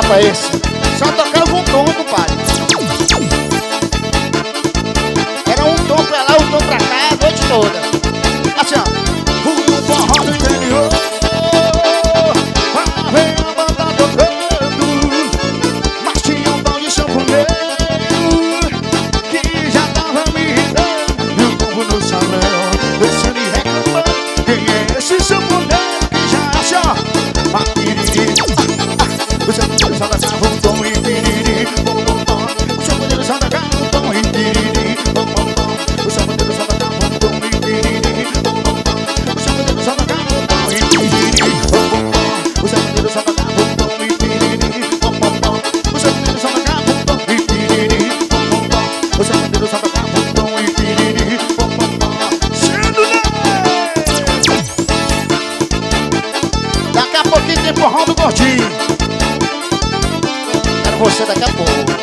samba esse? Só tocava um tom, compadre. Era um tom pra lá, um tom pra cá, a noite toda. Assim, ó. O forró do interior, vem a banda tocando, mas tinha um tal de sanfoneiro que já tava me irritando. E o povo no salão, descendo e reclamando. Quem é esse sanfoneiro que já acha, ó, a piriri? O sanfoneiro só tocava um tom e piriri, bom, bom, bom. O sanfoneiro só tocava um tom e piriri, bom, bom, bom. O sanfoneiro só tocava um tom e piriri, bom, bom, bom. O sanfoneiro só tocava um tom e piriri, bom, bom, bom. O sanfoneiro só tocava um tom e piriri, bom, bom, bom. O sanfoneiro só tocava um tom e piriri, bom, bom, bom. O sanfoneiro só tocava um tom e piriri, bom, bom, bom. Sendo Daqui a pouquinho tem forró do Gordinho. Quero você daqui a pouco.